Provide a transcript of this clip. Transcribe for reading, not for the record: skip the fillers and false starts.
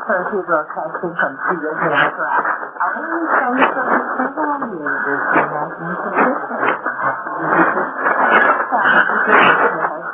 这是一个开心很刺激的对吧？I always find it so valuable this and I think it's different.